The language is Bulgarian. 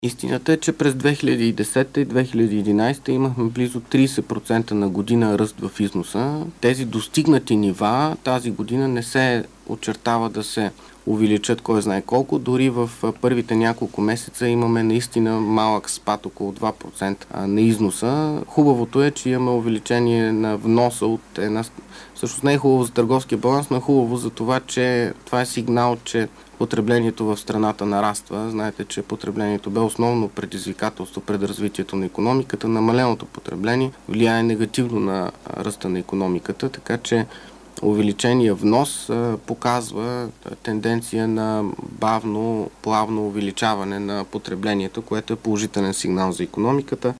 Истината е, че през 2010 и 2011 имахме близо 30% на година ръст в износа. Тези достигнати нива тази година не се очертава да се увеличат кой знае колко. Дори в първите няколко месеца имаме наистина малък спад, около 2% на износа. Хубавото е, че имаме увеличение на вноса от една... Всъщност не е хубаво за търговския баланс, но е хубаво за това, че това е сигнал, че потреблението в страната нараства. Знаете, че потреблението бе основно предизвикателство пред развитието на икономиката. Намаленото потребление влияе негативно на ръста на икономиката, така че увеличение внос показва тенденция на бавно, плавно увеличаване на потреблението, което е положителен сигнал за икономиката.